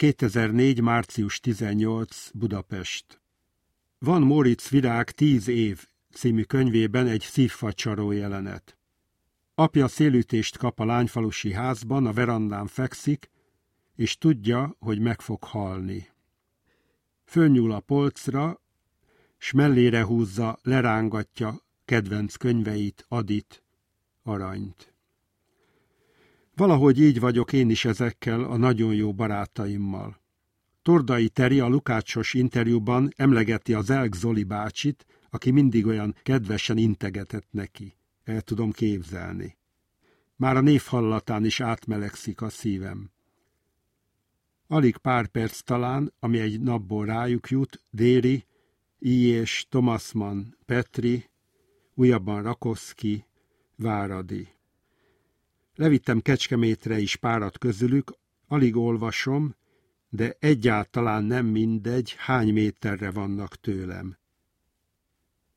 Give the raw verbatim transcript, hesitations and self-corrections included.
kétezer-négy. március tizennyolcadika. Budapest. Van Móricz Virág Tíz év című könyvében egy szívfacsaró jelenet. Apja szélütést kap a lányfalusi házban, a verandán fekszik, és tudja, hogy meg fog halni. Fölnyúl a polcra, s mellére húzza, lerángatja kedvenc könyveit, Adit, Aranyt. Valahogy így vagyok én is ezekkel a nagyon jó barátaimmal. Tordai Teri a Lukácsos interjúban emlegeti az Elk Zoli bácsit, aki mindig olyan kedvesen integetett neki. El tudom képzelni. Már a név hallatán is átmelegszik a szívem. Alig pár perc talán, ami egy napból rájuk jut, Déri, Ijés, Thomas Mann, Petri, újabban Rakoszki, Váradi. Levittem Kecskemétre is párat közülük, alig olvasom, de egyáltalán nem mindegy, hány méterre vannak tőlem.